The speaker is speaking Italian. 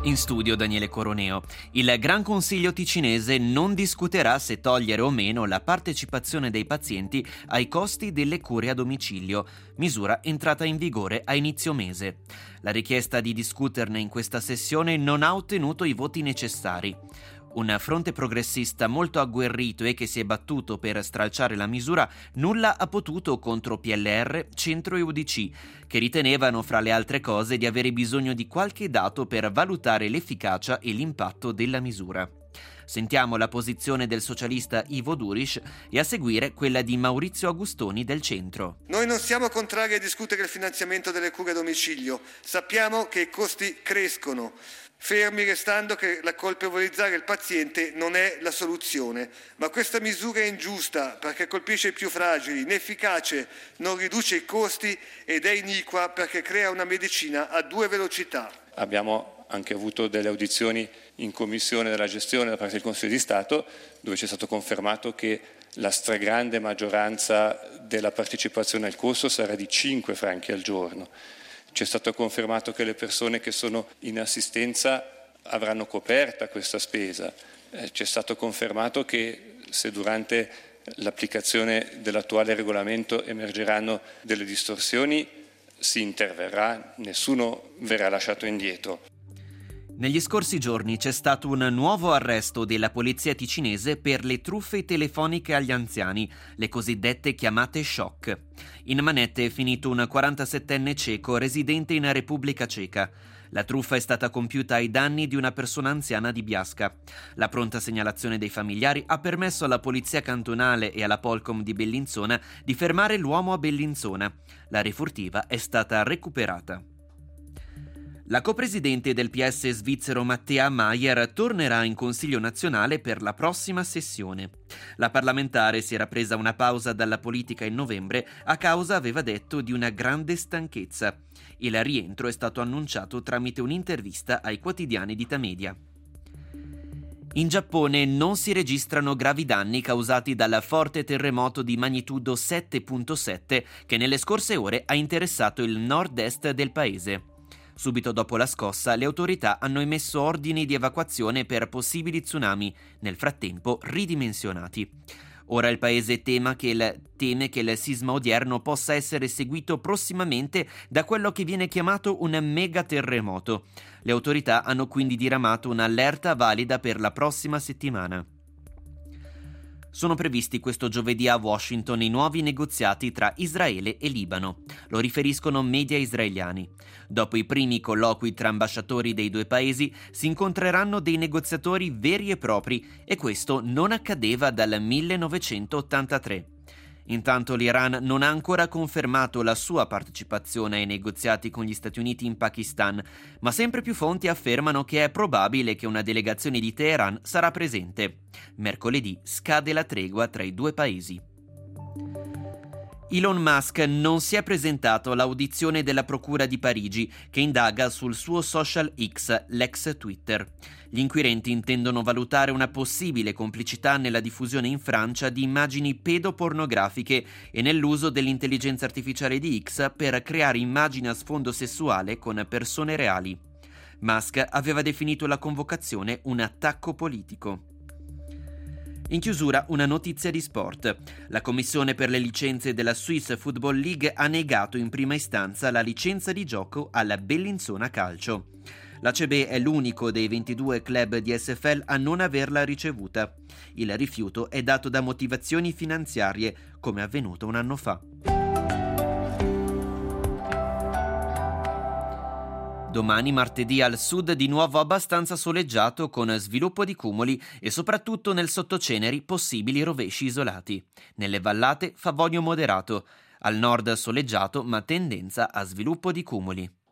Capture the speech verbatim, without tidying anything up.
In studio Daniele Coroneo. Il Gran Consiglio ticinese non discuterà se togliere o meno la partecipazione dei pazienti ai costi delle cure a domicilio, misura entrata in vigore a inizio mese. La richiesta di discuterne in questa sessione non ha ottenuto i voti necessari. Un fronte progressista molto agguerrito e che si è battuto per stralciare la misura nulla ha potuto contro P L R, Centro e U D C, che ritenevano fra le altre cose di avere bisogno di qualche dato per valutare l'efficacia e l'impatto della misura. Sentiamo la posizione del socialista Ivo Duris e a seguire quella di Maurizio Agustoni del Centro. Noi non siamo contrari a discutere il finanziamento delle cure a domicilio. Sappiamo che i costi crescono, fermi restando che la colpevolizzare il paziente non è la soluzione. Ma questa misura è ingiusta perché colpisce i più fragili, inefficace, non riduce i costi ed è iniqua perché crea una medicina a due velocità. Abbiamo anche avuto delle audizioni in commissione della gestione da parte del Consiglio di Stato, dove ci è stato confermato che la stragrande maggioranza della partecipazione al corso sarà di cinque franchi al giorno. Ci è stato confermato che le persone che sono in assistenza avranno coperta questa spesa. Eh, ci è stato confermato che se durante l'applicazione dell'attuale regolamento emergeranno delle distorsioni si interverrà, nessuno verrà lasciato indietro. Negli scorsi giorni c'è stato un nuovo arresto della polizia ticinese per le truffe telefoniche agli anziani, le cosiddette chiamate shock. In manette è finito un quarantasettenne ceco residente in Repubblica Ceca. La truffa è stata compiuta ai danni di una persona anziana di Biasca. La pronta segnalazione dei familiari ha permesso alla polizia cantonale e alla Polcom di Bellinzona di fermare l'uomo a Bellinzona. La refurtiva è stata recuperata. La copresidente del P S svizzero Mattea Maier tornerà in Consiglio nazionale per la prossima sessione. La parlamentare si era presa una pausa dalla politica in novembre a causa, aveva detto, di una grande stanchezza. Il rientro è stato annunciato tramite un'intervista ai quotidiani di Tamedia. In Giappone non si registrano gravi danni causati dal forte terremoto di magnitudo sette virgola sette che nelle scorse ore ha interessato il nord-est del paese. Subito dopo la scossa, le autorità hanno emesso ordini di evacuazione per possibili tsunami, nel frattempo ridimensionati. Ora il paese teme che il, teme che il sisma odierno possa essere seguito prossimamente da quello che viene chiamato un megaterremoto. Le autorità hanno quindi diramato un'allerta valida per la prossima settimana. Sono previsti questo giovedì a Washington i nuovi negoziati tra Israele e Libano. Lo riferiscono media israeliani. Dopo i primi colloqui tra ambasciatori dei due paesi si incontreranno dei negoziatori veri e propri e questo non accadeva dal millenovecentottantatré. Intanto l'Iran non ha ancora confermato la sua partecipazione ai negoziati con gli Stati Uniti in Pakistan, ma sempre più fonti affermano che è probabile che una delegazione di Teheran sarà presente. Mercoledì scade la tregua tra i due paesi. Elon Musk non si è presentato all'audizione della Procura di Parigi, che indaga sul suo social X, l'ex Twitter. Gli inquirenti intendono valutare una possibile complicità nella diffusione in Francia di immagini pedopornografiche e nell'uso dell'intelligenza artificiale di X per creare immagini a sfondo sessuale con persone reali. Musk aveva definito la convocazione un attacco politico. In chiusura una notizia di sport. La commissione per le licenze della Swiss Football League ha negato in prima istanza la licenza di gioco alla Bellinzona Calcio. L'A C B è l'unico dei ventidue club di S F L a non averla ricevuta. Il rifiuto è dato da motivazioni finanziarie, come avvenuto un anno fa. Domani martedì al sud di nuovo abbastanza soleggiato con sviluppo di cumuli e soprattutto nel sottoceneri possibili rovesci isolati. Nelle vallate favonio moderato, al nord soleggiato ma tendenza a sviluppo di cumuli.